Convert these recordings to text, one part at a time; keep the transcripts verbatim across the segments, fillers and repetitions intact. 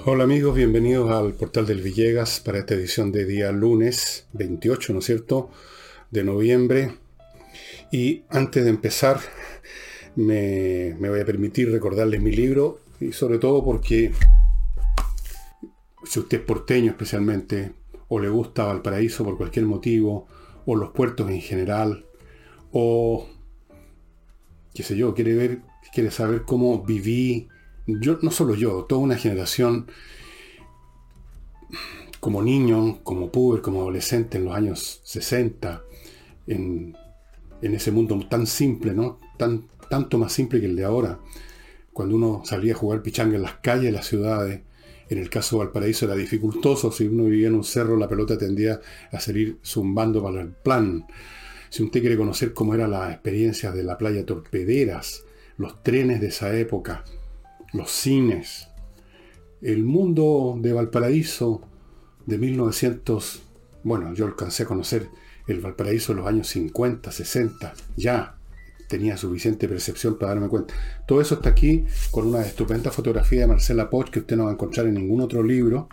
Hola amigos, bienvenidos al Portal del Villegas para esta edición de día lunes veintiocho, ¿no es cierto?, de noviembre. Y antes de empezar, me, me voy a permitir recordarles mi libro, y sobre todo porque si usted es porteño especialmente, o le gusta Valparaíso por cualquier motivo, o los puertos en general, o qué sé yo, quiere ver, quiere saber cómo viví, yo, no solo yo, toda una generación como niño, como puber, como adolescente en los años sesenta, en, en ese mundo tan simple, ¿no? Tan, tanto más simple que el de ahora, cuando uno salía a jugar pichanga en las calles de las ciudades. En el caso de Valparaíso era dificultoso. Si uno vivía en un cerro, la pelota tendía a salir zumbando para el plan. Si usted quiere conocer cómo eran las experiencias de la playa Torpederas, los trenes de esa época, los cines, el mundo de Valparaíso de mil novecientos, bueno, yo alcancé a conocer el Valparaíso de los años cincuenta, sesenta, ya tenía suficiente percepción para darme cuenta. Todo eso está aquí con una estupenda fotografía de Marcela Poch que usted no va a encontrar en ningún otro libro.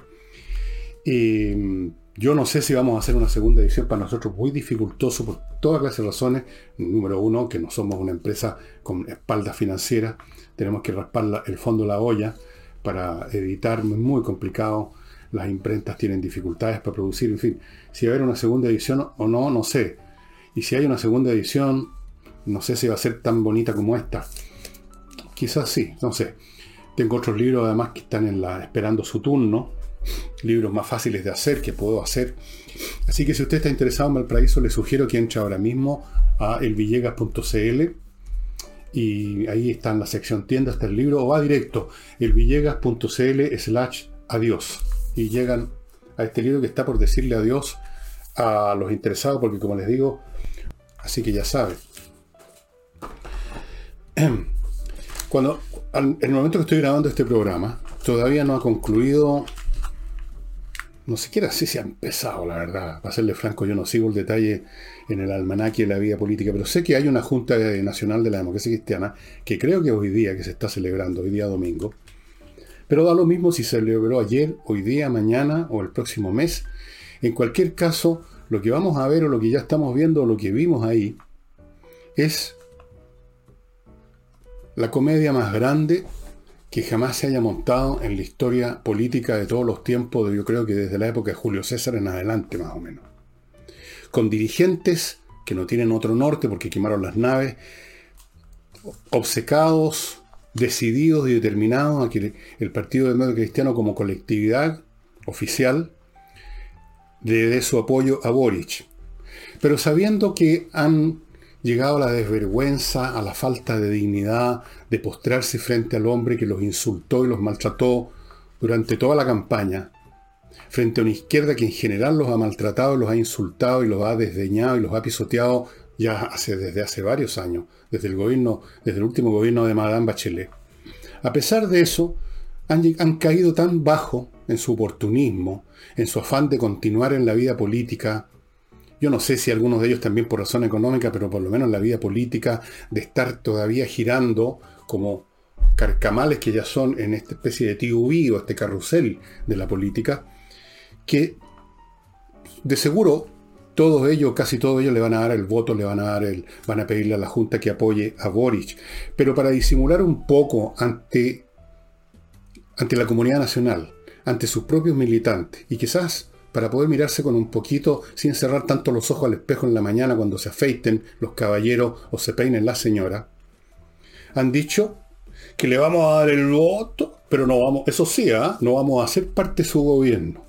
Y yo no sé si vamos a hacer una segunda edición, para nosotros muy dificultoso por todas clases de razones. Número uno, que no somos una empresa con espaldas financieras, tenemos que raspar la, el fondo de la olla para editar, muy complicado. Las imprentas tienen dificultades para producir, en fin. Si va a haber una segunda edición o no, no sé. Y si hay una segunda edición, no sé si va a ser tan bonita como esta. Quizás sí, no sé. Tengo otros libros además que están en la, esperando su turno. Libros más fáciles de hacer, que puedo hacer. Así que si usted está interesado en Valparaíso, le sugiero que entre ahora mismo a elvillegas punto cl. Y ahí está en la sección tienda, está el libro. O va directo, elvillegas punto cl slash adiós. Y llegan a este libro que está por decirle adiós a los interesados, porque como les digo, así que ya saben. Cuando, en el momento que estoy grabando este programa, todavía no ha concluido, no siquiera sé si ha empezado, la verdad. Para serle franco, yo no sigo el detalle en el almanaque de la vida política, pero sé que hay una Junta Nacional de la Democracia Cristiana, que creo que hoy día, que se está celebrando, hoy día domingo. Pero da lo mismo si se celebró ayer, hoy día, mañana o el próximo mes. En cualquier caso, lo que vamos a ver o lo que ya estamos viendo o lo que vimos ahí es la comedia más grande que jamás se haya montado en la historia política de todos los tiempos, yo creo que desde la época de Julio César en adelante más o menos. Con dirigentes que no tienen otro norte porque quemaron las naves, obcecados, decididos y determinados a que el Partido Demócrata Cristiano como colectividad oficial le dé su apoyo a Boric. Pero sabiendo que han llegado a la desvergüenza, a la falta de dignidad, de postrarse frente al hombre que los insultó y los maltrató durante toda la campaña, frente a una izquierda que en general los ha maltratado, los ha insultado y los ha desdeñado y los ha pisoteado ya hace, desde hace varios años, desde el gobierno, desde el último gobierno de Madame Bachelet. A pesar de eso, han, han caído tan bajo en su oportunismo, en su afán de continuar en la vida política. Yo no sé si algunos de ellos también por razón económica, pero por lo menos en la vida política, de estar todavía girando como carcamales que ya son en esta especie de tío o este carrusel de la política, que de seguro todos ellos, casi todos ellos le van a dar el voto, le van a dar el, van a pedirle a la Junta que apoye a Boric. Pero para disimular un poco ante, ante la comunidad nacional, ante sus propios militantes, y quizás para poder mirarse con un poquito, sin cerrar tanto los ojos al espejo en la mañana cuando se afeiten los caballeros o se peinen las señoras, han dicho que le vamos a dar el voto, pero no vamos, eso sí, ¿eh? no vamos a ser parte de su gobierno.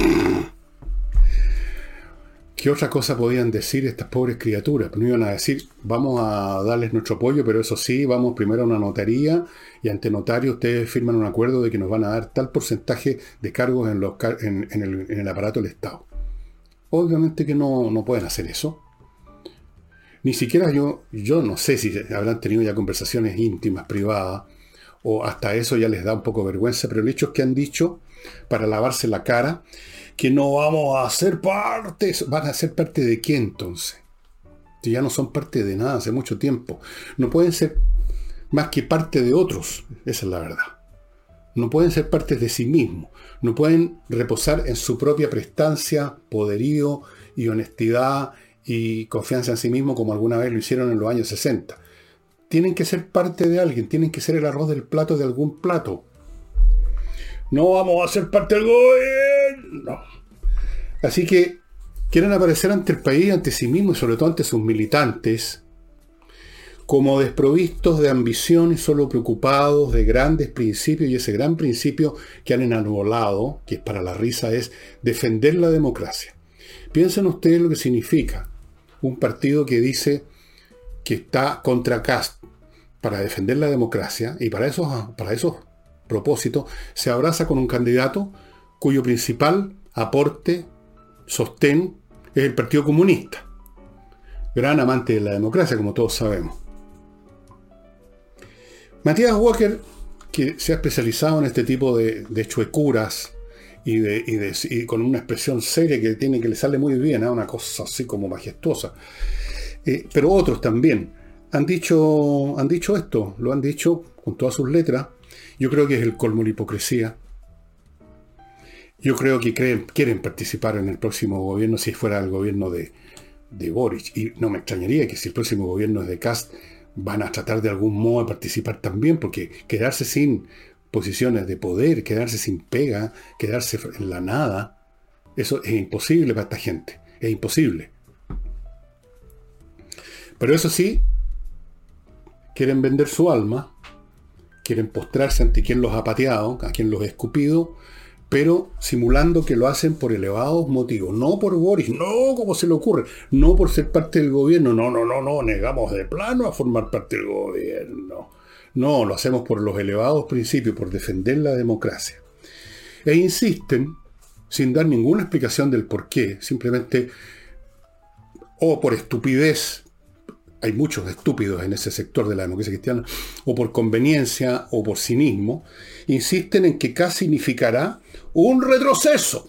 ¿Qué otra cosa podían decir estas pobres criaturas? No iban a decir, vamos a darles nuestro apoyo, pero eso sí, vamos primero a una notaría y ante notario ustedes firman un acuerdo de que nos van a dar tal porcentaje de cargos en, los, en, en, el, en el aparato del Estado. Obviamente que no, no pueden hacer eso. Ni siquiera yo, yo no sé si habrán tenido ya conversaciones íntimas, privadas, o hasta eso ya les da un poco de vergüenza, pero el hecho es que han dicho, para lavarse la cara, que no vamos a ser parte. ¿Van a ser parte de qué entonces? Si ya no son parte de nada hace mucho tiempo. No pueden ser más que parte de otros. Esa es la verdad. no pueden ser parte de sí mismos, no pueden reposar en su propia prestancia, poderío y honestidad y confianza en sí mismo como alguna vez lo hicieron en los años sesenta. Tienen que ser parte de alguien, tienen que ser el arroz del plato de algún plato. No vamos a ser parte del gobierno. Así que quieren aparecer ante el país, ante sí mismos y sobre todo ante sus militantes, como desprovistos de ambición y solo preocupados de grandes principios, y ese gran principio que han enarbolado, que es para la risa, es defender la democracia. Piensen ustedes lo que significa un partido que dice que está contra Kast para defender la democracia, y para esos, para esos propósitos se abraza con un candidato cuyo principal aporte, sostén, es el Partido Comunista, gran amante de la democracia, como todos sabemos. Matías Walker, que se ha especializado en este tipo de, de chuecuras y, de, y, de, y con una expresión seria que tiene, que le sale muy bien, ¿eh? Una cosa así como majestuosa. Eh, pero otros también han dicho, han dicho esto, lo han dicho con todas sus letras. Yo creo que es el colmo de la hipocresía. Yo creo que creen, quieren participar en el próximo gobierno si fuera el gobierno de, de Boric. Y no me extrañaría que si el próximo gobierno es de Kast, van a tratar de algún modo de participar también, porque quedarse sin posiciones de poder, quedarse sin pega, quedarse en la nada, eso es imposible para esta gente. Es imposible. Pero eso sí, quieren vender su alma, quieren postrarse ante quien los ha pateado, a quien los ha escupido, pero simulando que lo hacen por elevados motivos, no por Boris, no como se le ocurre, no por ser parte del gobierno, no, no, no, no, negamos de plano a formar parte del gobierno. No, lo hacemos por los elevados principios, por defender la democracia. E insisten, sin dar ninguna explicación del por qué, simplemente, o por estupidez, hay muchos estúpidos en ese sector de la democracia cristiana, o por conveniencia o por cinismo, insisten en que Kast significará un retroceso.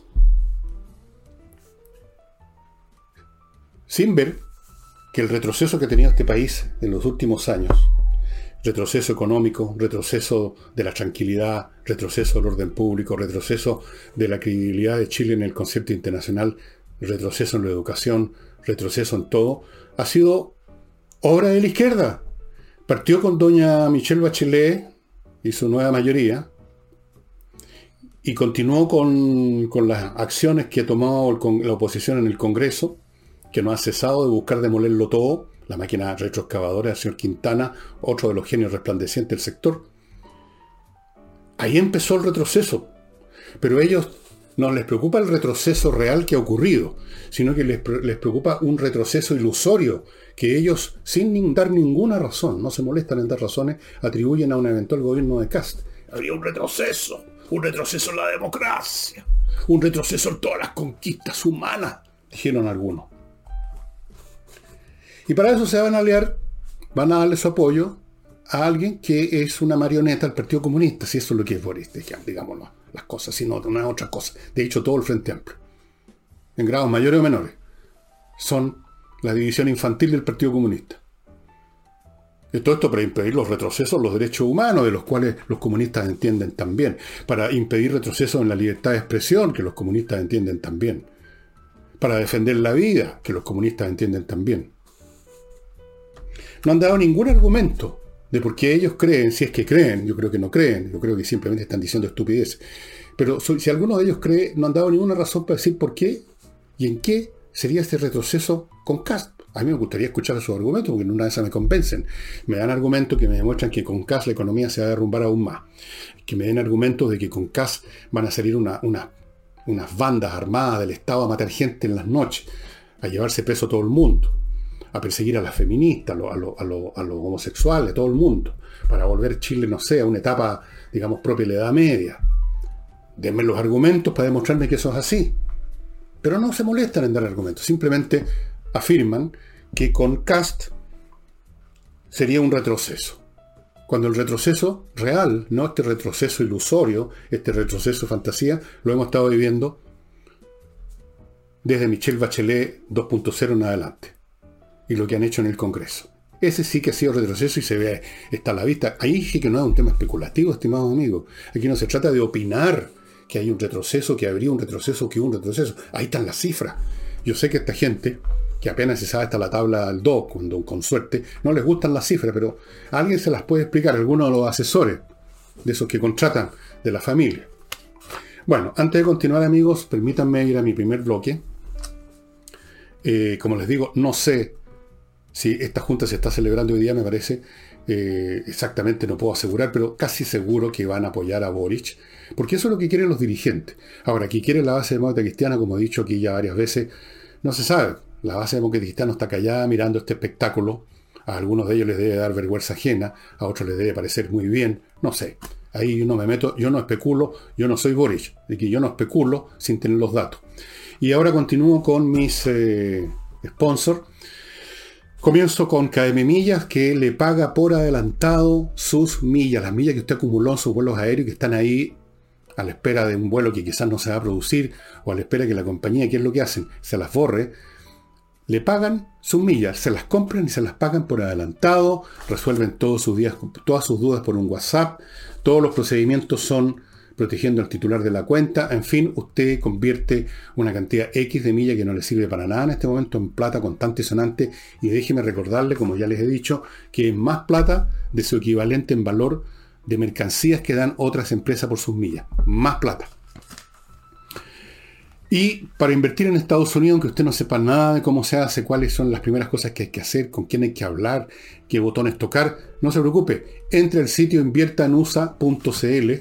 Sin ver que el retroceso que ha tenido este país en los últimos años, retroceso económico, retroceso de la tranquilidad, retroceso del orden público, retroceso de la credibilidad de Chile en el concierto internacional, retroceso en la educación, retroceso en todo, ha sido obra de la izquierda. Partió con doña Michelle Bachelet y su nueva mayoría, y continuó con, con las acciones que ha tomado el, la oposición en el Congreso, que no ha cesado de buscar demolerlo todo, la máquina retroexcavadora del señor Quintana, otro de los genios resplandecientes del sector. Ahí empezó el retroceso, pero a ellos no les preocupa el retroceso real que ha ocurrido, sino que les, les preocupa un retroceso ilusorio, que ellos, sin dar ninguna razón, no se molestan en dar razones, atribuyen a un eventual gobierno de Kast. Había un retroceso, un retroceso en la democracia, un retroceso en todas las conquistas humanas, dijeron algunos. Y para eso se van a aliar, van a darle su apoyo a alguien que es una marioneta del Partido Comunista, si eso es lo que es Boris, digámoslo, las cosas, sino una otra cosa. De hecho, todo el Frente Amplio, en grados mayores o menores, son la división infantil del Partido Comunista. Y todo esto para impedir los retrocesos en los derechos humanos, de los cuales los comunistas entienden también. Para impedir retrocesos en la libertad de expresión, que los comunistas entienden también. Para defender la vida, que los comunistas entienden también. No han dado ningún argumento de por qué ellos creen, si es que creen, yo creo que no creen, yo creo que simplemente están diciendo estupidez. Pero si alguno de ellos cree, no han dado ninguna razón para decir por qué y en qué sería este retroceso con Kast. A mí me gustaría escuchar sus argumentos, porque en una de esas me convencen. Me dan argumentos que me demuestran que con Kast la economía se va a derrumbar aún más. Que me den argumentos de que con Kast van a salir una, una, unas bandas armadas del Estado a matar gente en las noches, a llevarse preso a todo el mundo, a perseguir a las feministas, a los a lo, a lo, a lo homosexuales, a todo el mundo, para volver Chile, no sé, a una etapa, digamos, propia de la Edad Media. Denme los argumentos para demostrarme que eso es así. Pero no se molestan en dar argumentos, simplemente afirman que con Kast sería un retroceso. Cuando el retroceso real, no este retroceso ilusorio, este retroceso fantasía, lo hemos estado viviendo desde Michelle Bachelet dos punto cero en adelante. Y lo que han hecho en el Congreso. Ese sí que ha sido retroceso y se ve, está a la vista. Ahí sí que no es un tema especulativo, estimados amigos. Aquí no se trata de opinar que hay un retroceso, que habría un retroceso, que hubo un retroceso. Ahí están las cifras. Yo sé que esta gente, que apenas se sabe hasta la tabla del dos, cuando con suerte, no les gustan las cifras, pero a alguien se las puede explicar, alguno de los asesores, de esos que contratan de la familia. Bueno, antes de continuar, amigos, permítanme ir a mi primer bloque. Eh, como les digo, no sé si esta junta se está celebrando hoy día, me parece. Eh, exactamente no puedo asegurar, pero casi seguro que van a apoyar a Boric, porque eso es lo que quieren los dirigentes. Ahora, ¿qué quiere la base demócrata cristiana? Como he dicho aquí ya varias veces, no se sabe. La base demócrata cristiana está callada mirando este espectáculo. A algunos de ellos les debe dar vergüenza ajena, a otros les debe parecer muy bien, no sé. Ahí no me meto, yo no especulo, yo no soy Boric, de que yo no especulo sin tener los datos. Y ahora continúo con mis eh, sponsors. Comienzo con K M Millas, que le paga por adelantado sus millas, las millas que usted acumuló en sus vuelos aéreos, que están ahí a la espera de un vuelo que quizás no se va a producir, o a la espera que la compañía, ¿qué es lo que hacen? Se las borre. Le pagan sus millas, se las compran y se las pagan por adelantado, resuelven todos sus días, todas sus dudas por un WhatsApp, todos los procedimientos son protegiendo al titular de la cuenta, en fin, usted convierte una cantidad X de millas que no le sirve para nada en este momento en plata contante y sonante, y déjeme recordarle, como ya les he dicho, que es más plata de su equivalente en valor de mercancías que dan otras empresas por sus millas, más plata. Y para invertir en Estados Unidos, aunque usted no sepa nada de cómo se hace, cuáles son las primeras cosas que hay que hacer, con quién hay que hablar, qué botones tocar, no se preocupe. Entre al sitio invierta en u s a punto c l,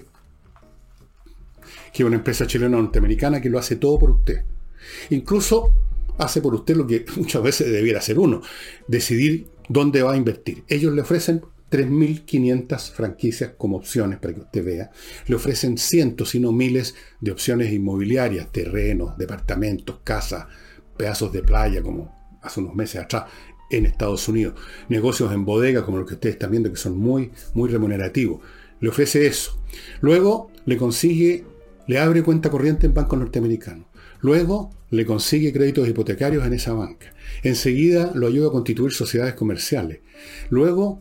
que es una empresa chilena norteamericana que lo hace todo por usted. Incluso hace por usted lo que muchas veces debiera hacer uno, decidir dónde va a invertir. Ellos le ofrecen tres mil quinientas franquicias como opciones para que usted vea. Le ofrecen cientos, si no miles, de opciones inmobiliarias, terrenos, departamentos, casas, pedazos de playa, como hace unos meses atrás en Estados Unidos. Negocios en bodega, como los que ustedes están viendo, que son muy, muy remunerativos. Le ofrece eso. Luego le consigue, le abre cuenta corriente en bancos norteamericanos. Luego le consigue créditos hipotecarios en esa banca. Enseguida lo ayuda a constituir sociedades comerciales. Luego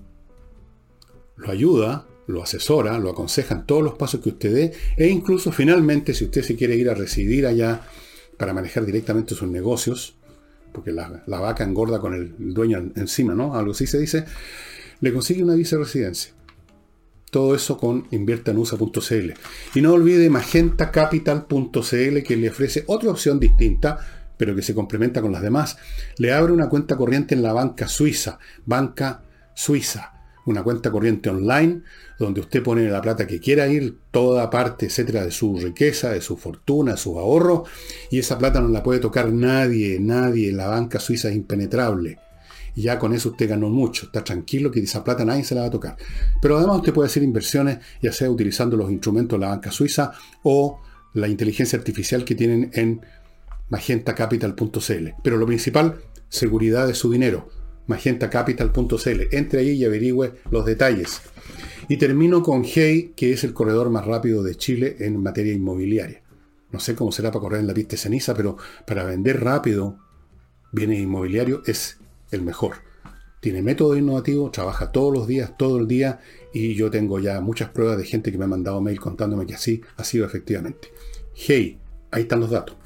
lo ayuda, lo asesora, lo aconseja en todos los pasos que usted dé, e incluso finalmente, si usted se quiere ir a residir allá para manejar directamente sus negocios, porque la, la vaca engorda con el dueño encima, ¿no? Algo así se dice, le consigue una viceresidencia. Todo eso con invierta en u s a punto c l. Y no olvide magenta capital punto c l, que le ofrece otra opción distinta, pero que se complementa con las demás. Le abre una cuenta corriente en la banca suiza, banca suiza. Una cuenta corriente online, donde usted pone la plata que quiera ir, toda parte, etcétera, de su riqueza, de su fortuna, de sus ahorros, y esa plata no la puede tocar nadie, nadie. La banca suiza es impenetrable. Y ya con eso usted ganó mucho. Está tranquilo que esa plata nadie se la va a tocar. Pero además usted puede hacer inversiones, ya sea utilizando los instrumentos de la banca suiza o la inteligencia artificial que tienen en magenta capital punto c l. Pero lo principal, seguridad de su dinero. magenta capital punto c l. Entre ahí y averigüe los detalles. Y termino con Hey, que es el corredor más rápido de Chile en materia inmobiliaria. No sé cómo será para correr en la pista de ceniza, pero para vender rápido bienes inmobiliarios es el mejor. Tiene método innovativo, trabaja todos los días, todo el día, y yo tengo ya muchas pruebas de gente que me ha mandado mail contándome que así ha sido efectivamente. Hey, ahí están los datos.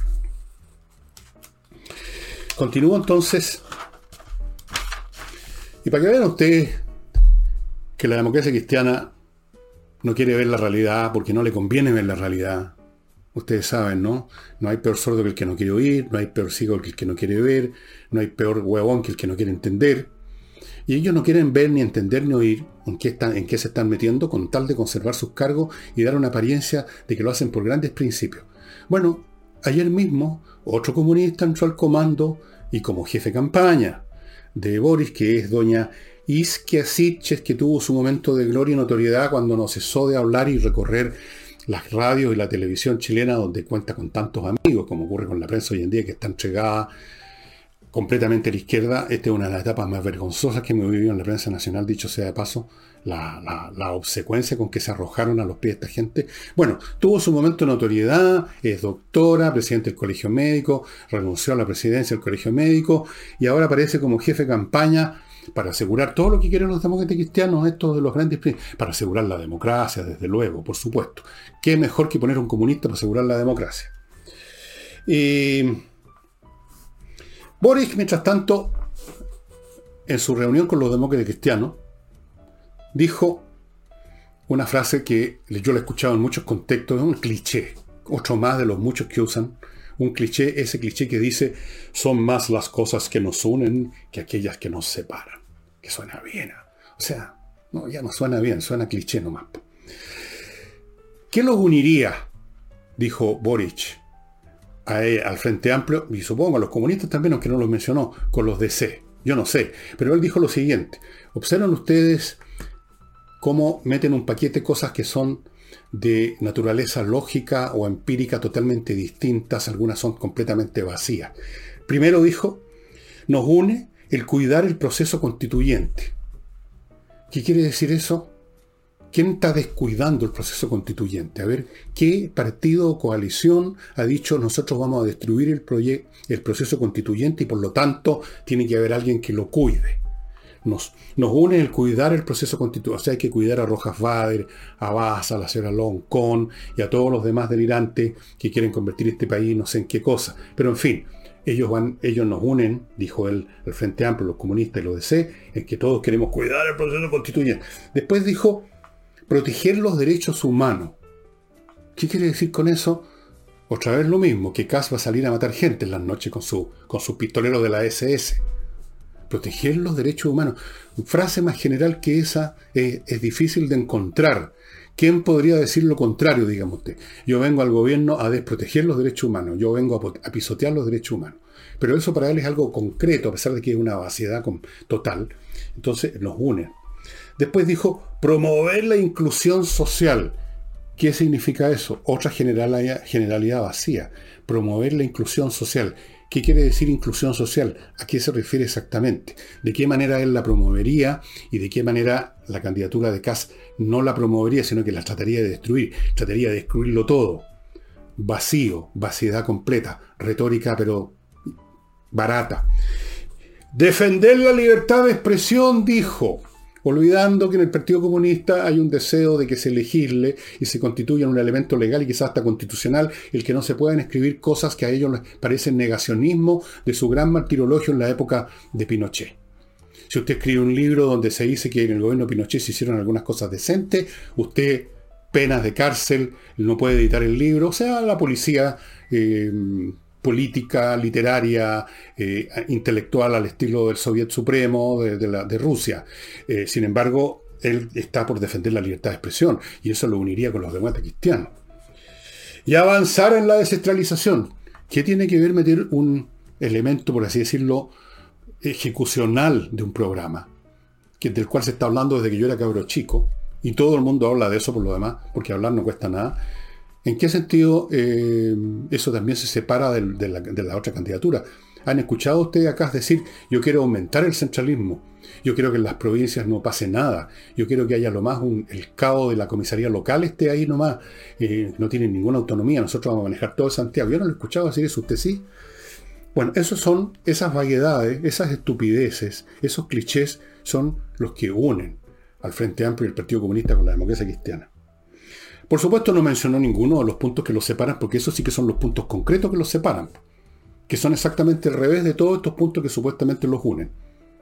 Continúo entonces. Y para que vean ustedes que la democracia cristiana no quiere ver la realidad porque no le conviene ver la realidad. Ustedes saben, ¿no? No hay peor sordo que el que no quiere oír, no hay peor ciego que el que no quiere ver, no hay peor huevón que el que no quiere entender. Y ellos no quieren ver, ni entender, ni oír en qué, están, en qué se están metiendo con tal de conservar sus cargos y dar una apariencia de que lo hacen por grandes principios. Bueno, ayer mismo otro comunista entró al comando y como jefe de campaña de Boris, que es doña Isquia Sitches, que tuvo su momento de gloria y notoriedad cuando no cesó de hablar y recorrer las radios y la televisión chilena, donde cuenta con tantos amigos, como ocurre con la prensa hoy en día, que está entregada completamente a la izquierda. Esta es una de las etapas más vergonzosas que me he vivido en la prensa nacional, dicho sea de paso, la, la, la obsecuencia con que se arrojaron a los pies de esta gente. Bueno, tuvo su momento de notoriedad, es doctora, presidente del Colegio Médico, renunció a la presidencia del Colegio Médico y ahora aparece como jefe de campaña para asegurar todo lo que quieren los demócratas cristianos, estos de los grandes, para asegurar la democracia, desde luego, por supuesto. ¿Qué mejor que poner a un comunista para asegurar la democracia? Y Boric, mientras tanto, en su reunión con los demócratas cristianos, dijo una frase que yo la he escuchado en muchos contextos, es un cliché, otro más de los muchos que usan, un cliché, ese cliché que dice, son más las cosas que nos unen que aquellas que nos separan, que suena bien, o sea, no, ya no suena bien, suena cliché nomás. ¿Qué los uniría? Dijo Boric a él, al Frente Amplio, y supongo a los comunistas también, aunque no los mencionó, con los D C, yo no sé, pero él dijo lo siguiente, observan ustedes cómo meten un paquete cosas que son de naturaleza lógica o empírica totalmente distintas, algunas son completamente vacías. Primero dijo, nos une el cuidar el proceso constituyente. ¿Qué quiere decir eso? ¿Quién está descuidando el proceso constituyente? A ver, ¿qué partido o coalición ha dicho nosotros vamos a destruir el, proye- el proceso constituyente y por lo tanto tiene que haber alguien que lo cuide? Nos, nos une el cuidar el proceso constituyente. O sea, hay que cuidar a Rojas Vader, a Baza, a la señora Loncón y a todos los demás delirantes que quieren convertir este país no sé en qué cosa. Pero en fin, ellos, van, ellos nos unen, dijo él, el Frente Amplio, los comunistas y los D C, en que todos queremos cuidar el proceso constituyente. Después dijo, proteger los derechos humanos. ¿Qué quiere decir con eso? Otra vez lo mismo, que Kass va a salir a matar gente en las noches con, su, con sus pistoleros de la ese ese. Proteger los derechos humanos. Frase más general que esa es, es difícil de encontrar. ¿Quién podría decir lo contrario, digamos usted? Yo vengo al gobierno a desproteger los derechos humanos, yo vengo a, a pisotear los derechos humanos. Pero eso para él es algo concreto, a pesar de que es una vaciedad total. Entonces nos une. Después dijo, promover la inclusión social. ¿Qué significa eso? Otra generalidad, generalidad vacía. Promover la inclusión social. ¿Qué quiere decir inclusión social? ¿A qué se refiere exactamente? ¿De qué manera él la promovería y de qué manera la candidatura de Kass no la promovería, sino que la trataría de destruir? Trataría de destruirlo todo. Vacío, vaciedad completa, retórica pero barata. Defender la libertad de expresión, dijo, olvidando que en el Partido Comunista hay un deseo de que se legisle y se constituya un elemento legal y quizás hasta constitucional el que no se puedan escribir cosas que a ellos les parecen negacionismo de su gran martirologio en la época de Pinochet. Si usted escribe un libro donde se dice que en el gobierno de Pinochet se hicieron algunas cosas decentes, usted, penas de cárcel, no puede editar el libro, o sea, la policía eh, política, literaria, eh, intelectual al estilo del Soviet Supremo de, de, la, de Rusia. Eh, sin embargo, él está por defender la libertad de expresión y eso lo uniría con los demócratas cristianos. Y avanzar en la descentralización. ¿Qué tiene que ver meter un elemento, por así decirlo, ejecucional de un programa, que, del cual se está hablando desde que yo era cabro chico, y todo el mundo habla de eso por lo demás, porque hablar no cuesta nada? ¿En qué sentido eh, eso también se separa de, de, la, de la otra candidatura? ¿Han escuchado ustedes acá decir, yo quiero aumentar el centralismo, yo quiero que en las provincias no pase nada, yo quiero que haya lo más un, el cabo de la comisaría local esté ahí nomás, eh, no tienen ninguna autonomía, nosotros vamos a manejar todo Santiago? Yo no lo he escuchado decir eso, ¿usted sí? Bueno, esos son, esas vaguedades, esas estupideces, esos clichés son los que unen al Frente Amplio y el Partido Comunista con la democracia cristiana. Por supuesto no mencionó ninguno de los puntos que los separan, porque esos sí que son los puntos concretos que los separan, que son exactamente al revés de todos estos puntos que supuestamente los unen.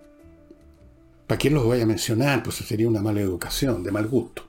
¿Para quién los vaya a mencionar? Pues sería una mala educación, de mal gusto.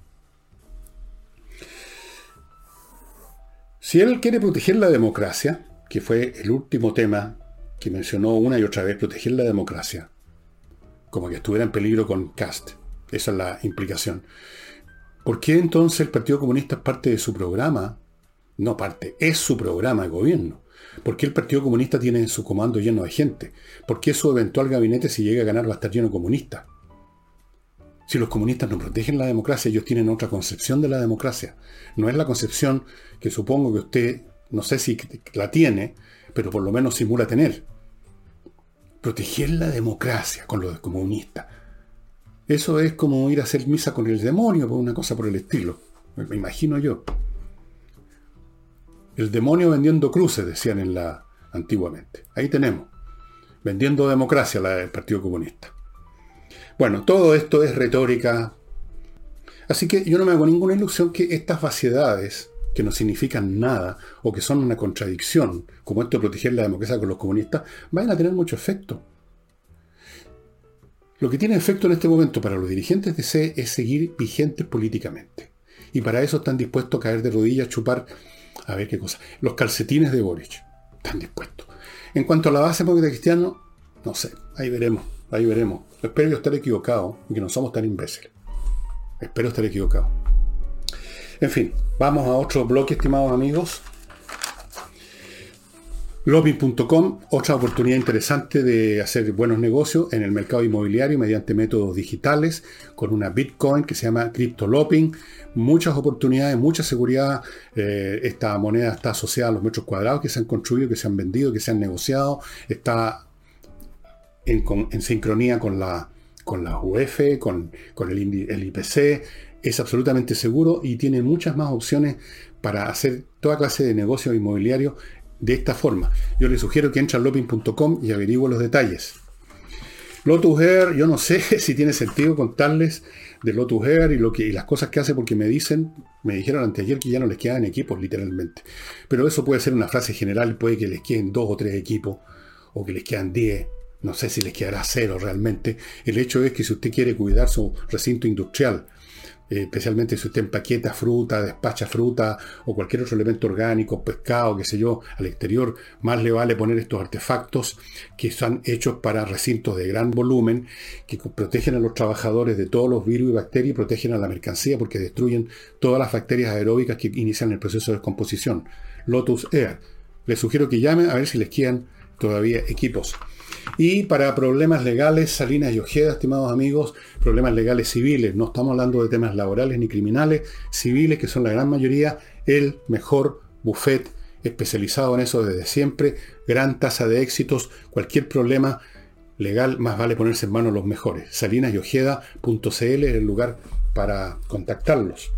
Si él quiere proteger la democracia, que fue el último tema que mencionó una y otra vez, proteger la democracia, como que estuviera en peligro con Kast, esa es la implicación. ¿Por qué entonces el Partido Comunista es parte de su programa? No parte, es su programa de gobierno. ¿Por qué el Partido Comunista tiene en su comando lleno de gente? ¿Por qué su eventual gabinete, si llega a ganar, va a estar lleno de comunistas? Si los comunistas no protegen la democracia, ellos tienen otra concepción de la democracia. No es la concepción que supongo que usted, no sé si la tiene, pero por lo menos simula tener. Proteger la democracia con los comunistas. Eso es como ir a hacer misa con el demonio, por una cosa por el estilo. Me imagino yo. El demonio vendiendo cruces, decían en la antiguamente. Ahí tenemos. Vendiendo democracia la del Partido Comunista. Bueno, todo esto es retórica. Así que yo no me hago ninguna ilusión que estas vaciedades, que no significan nada, o que son una contradicción, como esto de proteger la democracia con los comunistas, vayan a tener mucho efecto. Lo que tiene efecto en este momento para los dirigentes de C es seguir vigentes políticamente. Y para eso están dispuestos a caer de rodillas, chupar, a ver qué cosa, los calcetines de Boric. Están dispuestos. En cuanto a la base demócrata cristiana, no sé, ahí veremos, ahí veremos. Espero yo estar equivocado y que no somos tan imbéciles. Espero estar equivocado. En fin, vamos a otro bloque, estimados amigos. Lopin punto com, otra oportunidad interesante de hacer buenos negocios en el mercado inmobiliario mediante métodos digitales, con una Bitcoin que se llama CryptoLopin. Muchas oportunidades, mucha seguridad. Eh, esta moneda está asociada a los metros cuadrados que se han construido, que se han vendido, que se han negociado. Está en, con, en sincronía con la, con la U F, con, con el, el I P C. Es absolutamente seguro y tiene muchas más opciones para hacer toda clase de negocios inmobiliarios de esta forma. Yo les sugiero que entre a Lopin punto com y averigüe los detalles. Lotus Air, yo no sé si tiene sentido contarles de Lotus Air y, lo que, y las cosas que hace, porque me dicen, me dijeron anteayer que ya no les quedan equipos, literalmente. Pero eso puede ser una frase general, puede que les queden dos o tres equipos, o que les quedan diez, no sé si les quedará cero realmente. El hecho es que si usted quiere cuidar su recinto industrial, Eh, especialmente si usted empaqueta fruta, despacha fruta o cualquier otro elemento orgánico, pescado, qué sé yo, al exterior, más le vale poner estos artefactos que están hechos para recintos de gran volumen, que protegen a los trabajadores de todos los virus y bacterias y protegen a la mercancía porque destruyen todas las bacterias aeróbicas que inician el proceso de descomposición. Lotus Air. Les sugiero que llamen a ver si les quedan todavía equipos. Y para problemas legales, Salinas y Ojeda, estimados amigos, problemas legales civiles, no estamos hablando de temas laborales ni criminales, civiles, que son la gran mayoría, el mejor buffet especializado en eso desde siempre, gran tasa de éxitos, cualquier problema legal, más vale ponerse en manos los mejores. Salinas y Ojeda punto c l es el lugar para contactarlos.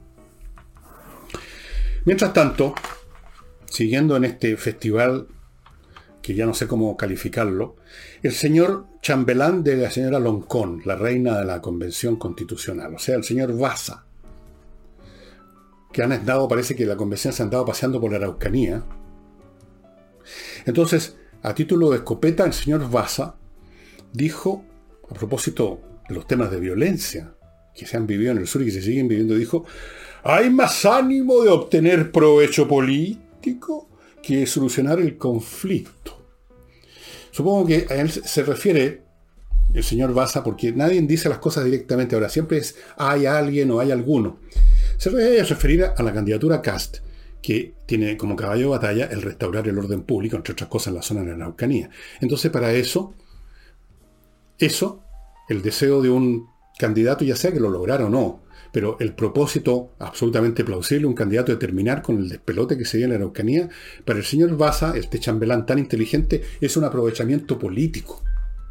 Mientras tanto, siguiendo en este festival, que ya no sé cómo calificarlo, el señor chambelán de la señora Loncón, la reina de la Convención Constitucional, o sea, el señor Baza, que han andado, parece que la convención se ha andado paseando por la Araucanía. Entonces, a título de escopeta, el señor Baza dijo, a propósito de los temas de violencia que se han vivido en el sur y que se siguen viviendo, dijo: hay más ánimo de obtener provecho político que solucionar el conflicto. Supongo que a él se refiere el señor Baza, porque nadie dice las cosas directamente ahora, siempre es hay alguien o hay alguno. Se debe referir a la candidatura Kast, que tiene como caballo de batalla el restaurar el orden público, entre otras cosas, en la zona de la Araucanía. Entonces, para eso, eso, el deseo de un candidato, ya sea que lo lograra o no, pero el propósito absolutamente plausible, un candidato de terminar con el despelote que se dio en la Araucanía, para el señor Baza, este chambelán tan inteligente, es un aprovechamiento político.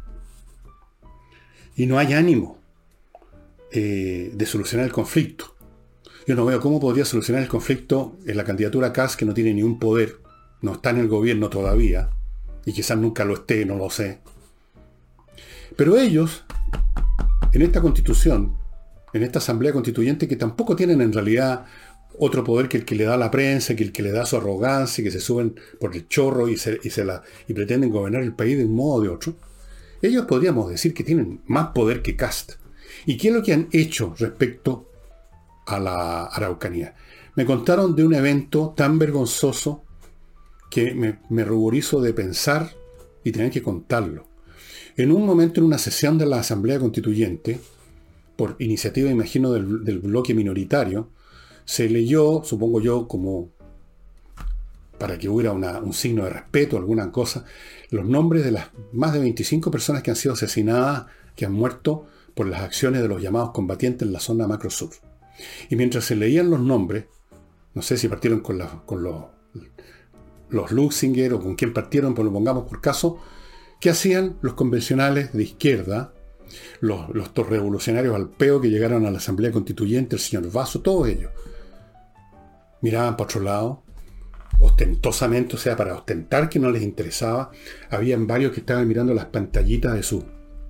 Y no hay ánimo eh, de solucionar el conflicto. Yo no veo cómo podría solucionar el conflicto en la candidatura Kast, que no tiene ni un poder, no está en el gobierno todavía, y quizás nunca lo esté, no lo sé. Pero ellos, en esta constitución, en esta asamblea constituyente, que tampoco tienen en realidad otro poder que el que le da la prensa, que el que le da su arrogancia, que se suben por el chorro y, se, y, se la, y pretenden gobernar el país de un modo o de otro, ellos podríamos decir que tienen más poder que Kast. ¿Y qué es lo que han hecho respecto a la Araucanía? Me contaron de un evento tan vergonzoso que me, me ruborizo de pensar y tener que contarlo. En un momento, en una sesión de la Asamblea Constituyente, por iniciativa, imagino, del, del bloque minoritario, se leyó, supongo yo, como para que hubiera una, un signo de respeto, alguna cosa, los nombres de las más de veinticinco personas que han sido asesinadas, que han muerto por las acciones de los llamados combatientes en la zona Macro Sur. Y mientras se leían los nombres, no sé si partieron con, la, con los, los Luxinger o con quién partieron, pues lo pongamos por caso, ¿qué hacían los convencionales de izquierda? Los, los revolucionarios al peo que llegaron a la Asamblea Constituyente, el señor Bazo, todos ellos miraban para otro lado, ostentosamente, o sea, para ostentar que no les interesaba. Habían varios que estaban mirando las pantallitas de sus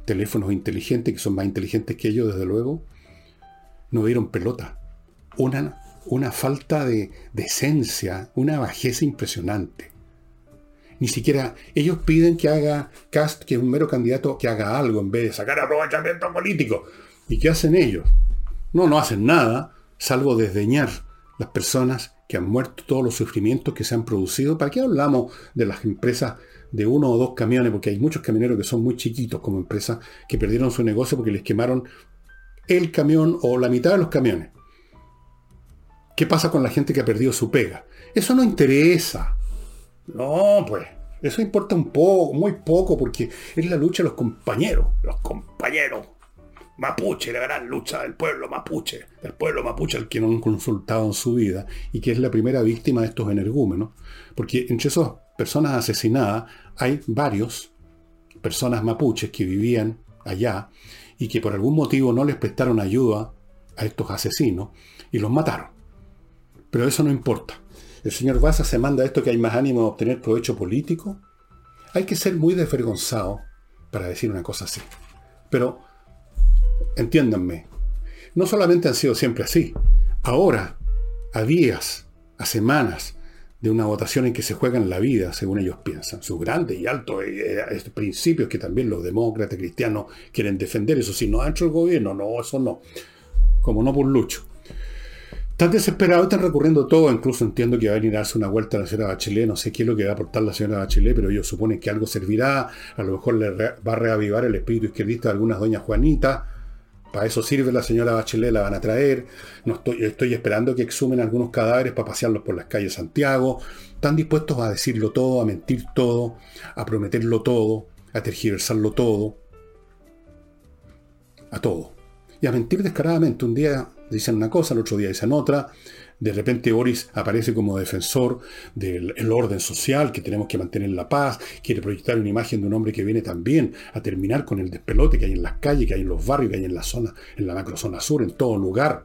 teléfonos inteligentes, que son más inteligentes que ellos, desde luego, no dieron pelota. Una, una falta de, de esencia, una bajeza impresionante. Ni siquiera ellos piden que haga Kast, que es un mero candidato, que haga algo en vez de sacar aprovechamiento político. ¿Y qué hacen ellos? No, no hacen nada, salvo desdeñar las personas que han muerto, todos los sufrimientos que se han producido. ¿Para qué hablamos de las empresas de uno o dos camiones? Porque hay muchos camioneros que son muy chiquitos como empresas que perdieron su negocio porque les quemaron el camión o la mitad de los camiones. ¿Qué pasa con la gente que ha perdido su pega? Eso no interesa. No, pues, eso importa un poco, muy poco, porque es la lucha de los compañeros, los compañeros mapuche, la gran lucha del pueblo mapuche, del pueblo mapuche al que no han consultado en su vida y que es la primera víctima de estos energúmenos, porque entre esas personas asesinadas hay varios personas mapuches que vivían allá y que por algún motivo no les prestaron ayuda a estos asesinos y los mataron. Pero eso no importa. El señor Baza se manda esto que hay más ánimo de obtener provecho político. Hay que ser muy desvergonzado para decir una cosa así. Pero, entiéndanme, no solamente han sido siempre así. Ahora, a días, a semanas de una votación en que se juegan la vida, según ellos piensan, sus grandes y altos eh, eh, principios que también los demócratas cristianos quieren defender, eso sí, no dentro del gobierno, no, eso no. Como no por Lucho. Están desesperados, están recurriendo todo, incluso entiendo que va a venir a darse una vuelta a la señora Bachelet, no sé qué es lo que va a aportar la señora Bachelet, pero ellos suponen que algo servirá, a lo mejor le re, va a reavivar el espíritu izquierdista de algunas doñas Juanitas, para eso sirve la señora Bachelet, la van a traer, no estoy, estoy esperando que exhumen algunos cadáveres para pasearlos por las calles de Santiago, están dispuestos a decirlo todo, a mentir todo, a prometerlo todo, a tergiversarlo todo, a todo, y a mentir descaradamente. Un día dicen una cosa, el otro día dicen otra. De repente Boris aparece como defensor del el orden social, que tenemos que mantener la paz, quiere proyectar una imagen de un hombre que viene también a terminar con el despelote que hay en las calles, que hay en los barrios, que hay en la zona, en la macrozona sur, en todo lugar.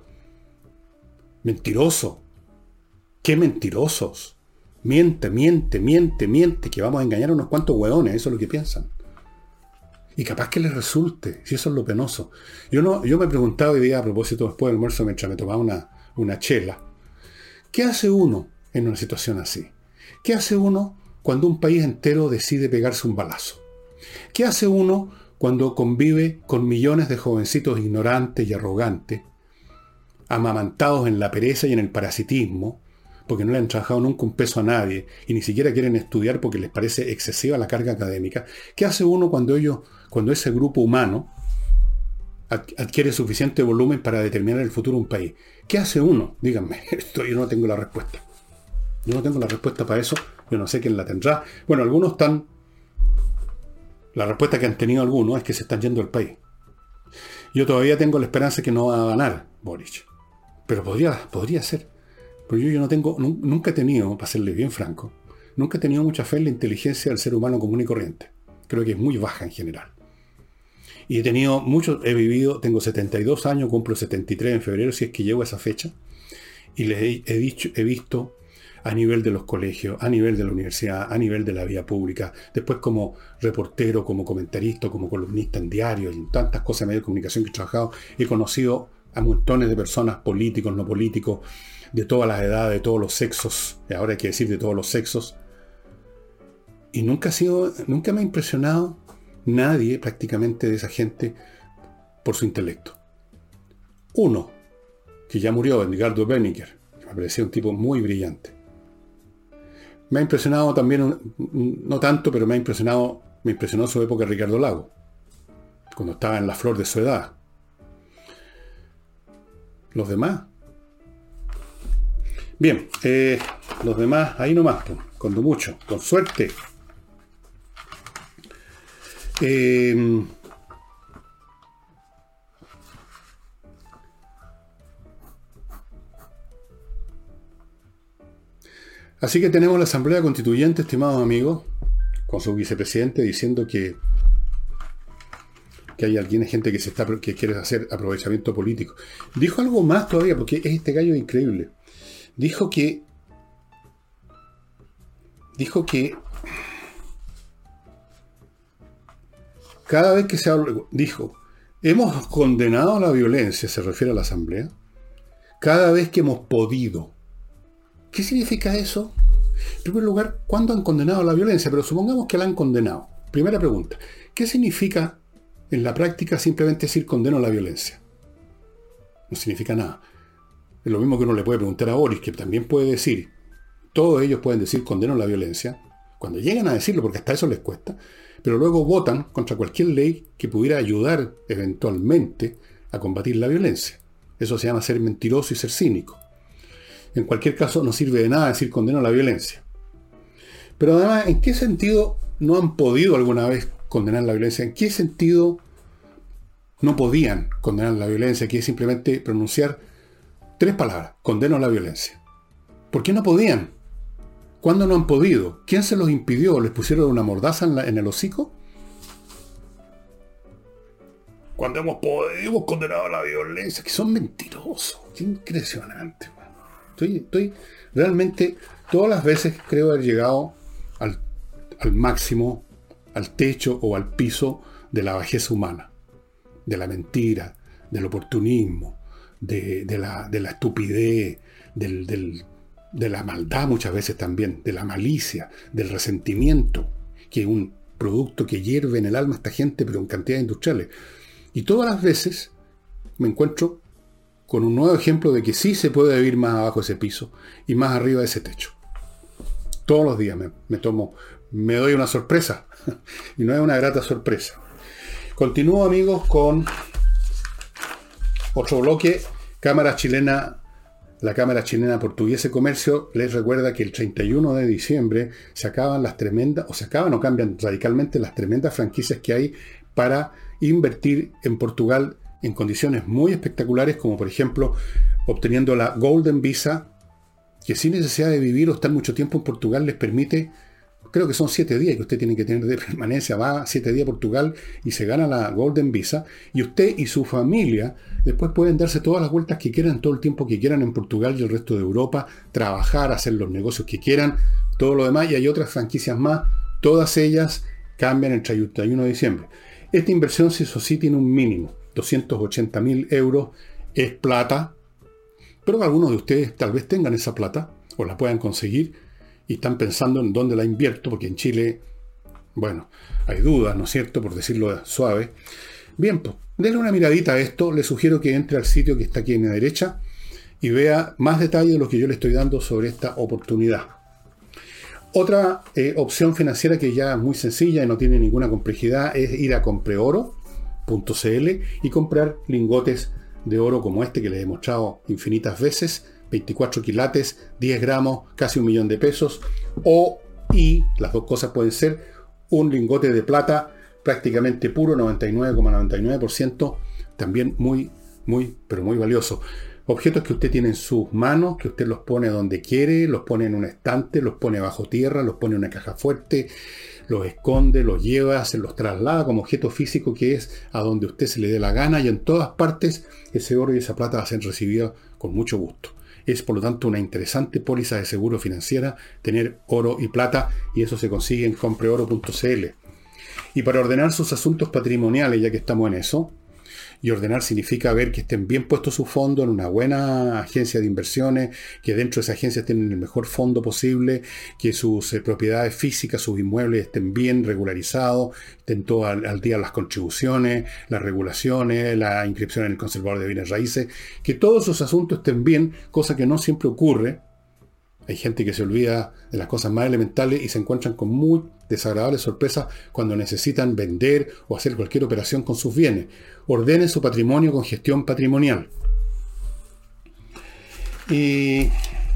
Mentiroso. ¡Qué mentirosos! Miente, miente, miente, miente, que vamos a engañar a unos cuantos hueones, eso es lo que piensan. Y capaz que les resulte, si eso es lo penoso. Yo no, yo me preguntaba hoy día, a propósito, después del almuerzo, mientras me tomaba una, una chela, ¿qué hace uno en una situación así? ¿Qué hace uno cuando un país entero decide pegarse un balazo? ¿Qué hace uno cuando convive con millones de jovencitos ignorantes y arrogantes, amamantados en la pereza y en el parasitismo, porque no le han trabajado nunca un peso a nadie y ni siquiera quieren estudiar porque les parece excesiva la carga académica? ¿Qué hace uno cuando ellos, cuando ese grupo humano adquiere suficiente volumen para determinar el futuro de un país? ¿Qué hace uno? Díganme, esto yo no tengo la respuesta. Yo no tengo la respuesta para eso, yo no sé quién la tendrá. Bueno, algunos están... La respuesta que han tenido algunos es que se están yendo del país. Yo todavía tengo la esperanza que no va a ganar Boric. Pero podría, podría ser. Pero yo, yo no tengo, nunca he tenido, para serle bien franco, nunca he tenido mucha fe en la inteligencia del ser humano común y corriente. Creo que es muy baja en general. Y he tenido mucho, he vivido, tengo setenta y dos años, cumplo setenta y tres en febrero, si es que llego a esa fecha, y les he, he, dicho, he visto a nivel de los colegios, a nivel de la universidad, a nivel de la vía pública, después como reportero, como comentarista, como columnista en diarios y en tantas cosas de medios de comunicación que he trabajado, he conocido a montones de personas, políticos, no políticos, de todas las edades, de todos los sexos, y ahora hay que decir de todos los sexos, y nunca ha sido, nunca me ha impresionado nadie prácticamente de esa gente por su intelecto. Uno, que ya murió, Edgardo Berninger, que me parecía un tipo muy brillante. Me ha impresionado también, no tanto, pero me ha impresionado, me impresionó su época Ricardo Lago, cuando estaba en la flor de su edad. Los demás. Bien, eh, los demás, ahí nomás, pues, cuando mucho, con suerte. Eh, así que tenemos la Asamblea Constituyente, estimados amigos, con su vicepresidente diciendo que, que hay alguien, gente que se está que quiere hacer aprovechamiento político. Dijo algo más todavía, porque es este gallo increíble. Dijo que dijo que cada vez que se habla, dijo, hemos condenado la violencia, se refiere a la Asamblea, cada vez que hemos podido. ¿Qué significa eso? En primer lugar, ¿cuándo han condenado la violencia? Pero supongamos que la han condenado. Primera pregunta, ¿qué significa en la práctica simplemente decir condeno la violencia? No significa nada. Es lo mismo que uno le puede preguntar a Boris, que también puede decir, todos ellos pueden decir condeno la violencia, cuando llegan a decirlo, porque hasta eso les cuesta, pero luego votan contra cualquier ley que pudiera ayudar eventualmente a combatir la violencia. Eso se llama ser mentiroso y ser cínico. En cualquier caso, no sirve de nada decir condeno la violencia. Pero además, ¿en qué sentido no han podido alguna vez condenar la violencia? ¿En qué sentido no podían condenar la violencia? Que es simplemente pronunciar tres palabras: condeno la violencia. ¿Por qué no podían? ¿Cuándo no han podido? ¿Quién se los impidió? ¿Les pusieron una mordaza en, la, en el hocico? Cuando hemos podido, hemos condenado la violencia, que son mentirosos. Qué impresionante. Estoy, estoy realmente, todas las veces creo haber llegado al, al máximo, al techo o al piso de la bajeza humana, de la mentira, del oportunismo, de, de, la, de la estupidez, del, del, de la maldad muchas veces también, de la malicia, del resentimiento, que es un producto que hierve en el alma a esta gente, pero en cantidades industriales. Y todas las veces me encuentro con un nuevo ejemplo de que sí se puede vivir más abajo de ese piso y más arriba de ese techo. Todos los días me, me tomo, me doy una sorpresa, y no es una grata sorpresa. Continúo, amigos, con otro bloque. Cámara Chilena, la Cámara Chilena Portuguesa de Comercio les recuerda que el treinta y uno de diciembre se acaban las tremendas, o se acaban o cambian radicalmente las tremendas franquicias que hay para invertir en Portugal en condiciones muy espectaculares, como por ejemplo obteniendo la Golden Visa, que sin necesidad de vivir o estar mucho tiempo en Portugal les permite, creo que son siete días que usted tiene que tener de permanencia, va siete días a Portugal y se gana la Golden Visa, y usted y su familia después pueden darse todas las vueltas que quieran, todo el tiempo que quieran en Portugal y el resto de Europa, trabajar, hacer los negocios que quieran, todo lo demás, y hay otras franquicias más, todas ellas cambian el treinta y uno de diciembre. Esta inversión, si eso sí, tiene un mínimo, doscientos ochenta mil euros, es plata, pero algunos de ustedes tal vez tengan esa plata, o la puedan conseguir, y están pensando en dónde la invierto, porque en Chile, bueno, hay dudas, ¿no es cierto?, por decirlo suave. Bien, pues, denle una miradita a esto, le sugiero que entre al sitio que está aquí en la derecha, y vea más detalle de lo que yo le estoy dando sobre esta oportunidad. Otra eh, opción financiera que ya es muy sencilla y no tiene ninguna complejidad es ir a compreoro punto c l y comprar lingotes de oro como este que les he mostrado infinitas veces, veinticuatro quilates, diez gramos, casi un millón de pesos, o, y las dos cosas pueden ser, un lingote de plata prácticamente puro, noventa y nueve coma noventa y nueve por ciento, también muy, muy, pero muy valioso. Objetos que usted tiene en sus manos, que usted los pone donde quiere, los pone en un estante, los pone bajo tierra, los pone en una caja fuerte, los esconde, los lleva, se los traslada como objeto físico que es a donde usted se le dé la gana, y en todas partes ese oro y esa plata va a ser recibido con mucho gusto. Es por lo tanto una interesante póliza de seguro financiera tener oro y plata, y eso se consigue en compreoro punto c l. Y para ordenar sus asuntos patrimoniales, ya que estamos en eso, y ordenar significa ver que estén bien puestos sus fondos en una buena agencia de inversiones, que dentro de esa agencia tienen el mejor fondo posible, que sus eh, propiedades físicas, sus inmuebles estén bien regularizados, estén todo al, al día las contribuciones, las regulaciones, la inscripción en el conservador de bienes raíces, que todos esos asuntos estén bien, cosa que no siempre ocurre. Hay gente que se olvida de las cosas más elementales y se encuentran con muy desagradables sorpresas cuando necesitan vender o hacer cualquier operación con sus bienes. Ordenen su patrimonio con gestión patrimonial. Y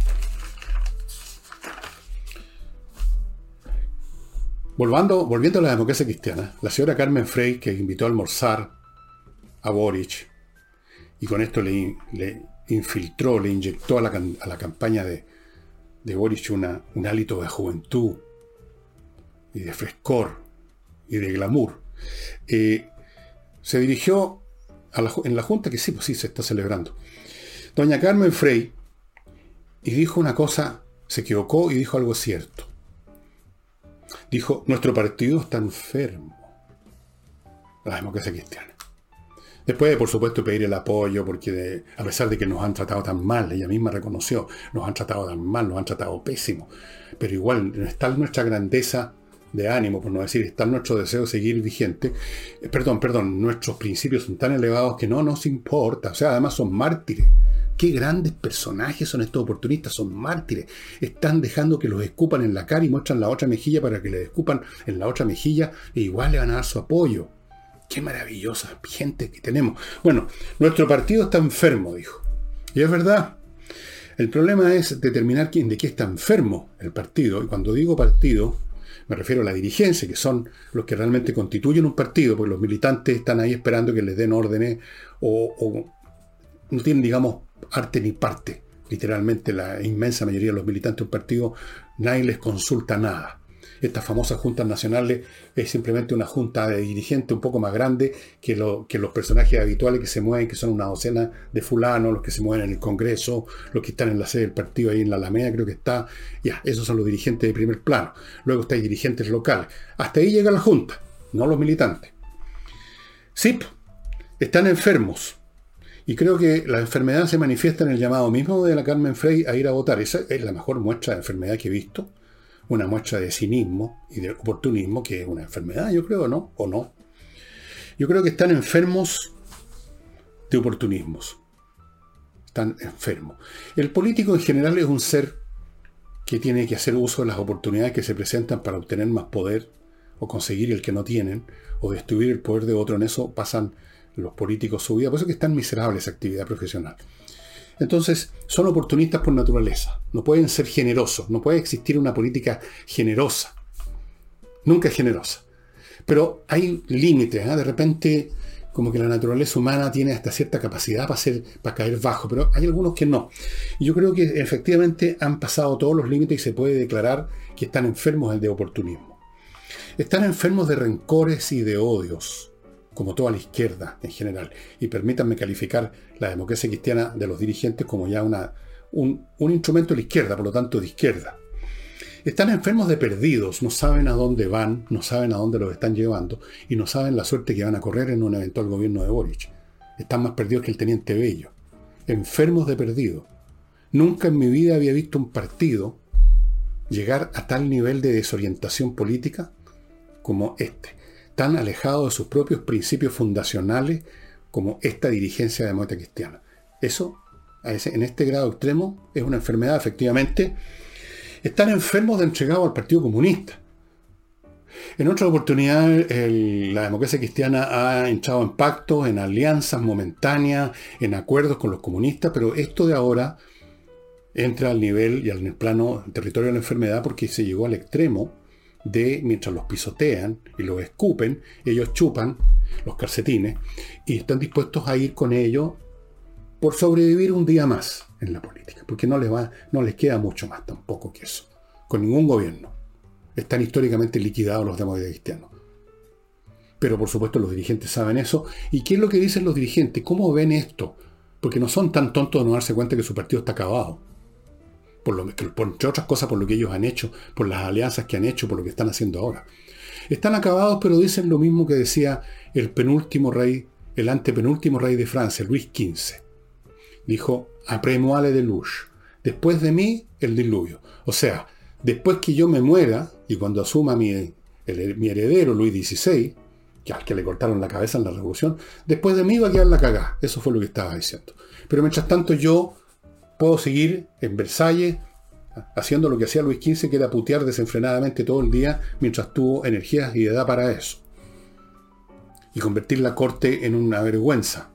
volviendo, volviendo a la democracia cristiana, la señora Carmen Frey, que invitó a almorzar a Boric, y con esto le, le infiltró, le inyectó a la, a la campaña de de Boric una, un hálito de juventud y de frescor y de glamour. Eh, se dirigió a la, en la junta, que sí, pues sí, se está celebrando, doña Carmen Frey, y dijo una cosa, se equivocó y dijo algo cierto. Dijo, nuestro partido está enfermo. la democracia cristiana. Después, por supuesto, pedir el apoyo, porque de, a pesar de que nos han tratado tan mal, ella misma reconoció, nos han tratado tan mal, nos han tratado pésimo, pero igual está nuestra grandeza de ánimo, por no decir, está nuestro deseo de seguir vigente. Eh, perdón, perdón, nuestros principios son tan elevados que no nos importa, o sea, además son mártires. Qué grandes personajes son estos oportunistas, son mártires. Están dejando que los escupan en la cara y muestran la otra mejilla para que les escupan en la otra mejilla e igual le van a dar su apoyo. Qué maravillosa gente que tenemos. Bueno, nuestro partido está enfermo, dijo. Y es verdad. El problema es determinar quién, de qué está enfermo el partido. Y cuando digo partido, me refiero a la dirigencia, que son los que realmente constituyen un partido, porque los militantes están ahí esperando que les den órdenes o, o no tienen, digamos, arte ni parte. Literalmente la inmensa mayoría de los militantes de un partido, nadie les consulta nada. Estas famosas juntas nacionales es simplemente una junta de dirigentes un poco más grande que, lo, que los personajes habituales que se mueven, que son una docena de fulanos, los que se mueven en el Congreso, los que están en la sede del partido ahí en la Alameda, creo que está. Ya, esos son los dirigentes de primer plano. Luego está hay dirigentes locales. Hasta ahí llega la junta, no los militantes. Sí, están enfermos. Y creo que la enfermedad se manifiesta en el llamado mismo de la Carmen Frey a ir a votar. Esa es la mejor muestra de enfermedad que he visto. Una muestra de cinismo y de oportunismo, que es una enfermedad, yo creo, ¿no? ¿O no? Yo creo que están enfermos de oportunismos. Están enfermos. El político en general es un ser que tiene que hacer uso de las oportunidades que se presentan para obtener más poder, o conseguir el que no tienen, o destruir el poder de otro. En eso pasan los políticos su vida. Por eso que es tan miserable esa actividad profesional. Entonces, son oportunistas por naturaleza. No pueden ser generosos. No puede existir una política generosa. Nunca es generosa. Pero hay límites. ¿eh? De repente, como que la naturaleza humana tiene hasta cierta capacidad para, hacer, para caer bajo. Pero hay algunos que no. Y yo creo que efectivamente han pasado todos los límites y se puede declarar que están enfermos de oportunismo. Están enfermos de rencores y de odios, como toda la izquierda en general. Y permítanme calificar la democracia cristiana de los dirigentes como ya una, un, un instrumento de la izquierda, por lo tanto de izquierda. Están enfermos de perdidos, no saben a dónde van, no saben a dónde los están llevando y no saben la suerte que van a correr en un eventual gobierno de Boric. Están más perdidos que el teniente Bello. Enfermos de perdidos. Nunca en mi vida había visto un partido llegar a tal nivel de desorientación política como este, tan alejado de sus propios principios fundacionales como esta dirigencia democrática cristiana. Eso, en este grado extremo, es una enfermedad, efectivamente. Están enfermos de entregado al Partido Comunista. En otra oportunidad, el, la democracia cristiana ha entrado en pactos, en alianzas momentáneas, en acuerdos con los comunistas, pero esto de ahora entra al nivel y al plano territorio de la enfermedad porque se llegó al extremo de, mientras los pisotean y los escupen, ellos chupan los calcetines y están dispuestos a ir con ellos por sobrevivir un día más en la política, porque no les va, no les queda mucho más tampoco que eso, con ningún gobierno. Están históricamente liquidados los demócratas cristianos. Pero por supuesto los dirigentes saben eso. ¿Y qué es lo que dicen los dirigentes? ¿Cómo ven esto? Porque no son tan tontos de no darse cuenta que su partido está acabado. Por lo, por, entre otras cosas, por lo que ellos han hecho, por las alianzas que han hecho, por lo que están haciendo ahora. Están acabados, pero dicen lo mismo que decía el penúltimo rey, el antepenúltimo rey de Francia, Luis quince. Dijo, après moi le déluge. Después de mí, el diluvio. O sea, después que yo me muera, y cuando asuma mi, el, mi heredero, Luis dieciséis, que al que le cortaron la cabeza en la revolución, después de mí va a quedar la cagada. Eso fue lo que estaba diciendo. Pero mientras tanto yo puedo seguir en Versalles haciendo lo que hacía Luis quince, que era putear desenfrenadamente todo el día mientras tuvo energías y edad para eso. Y convertir la corte en una vergüenza.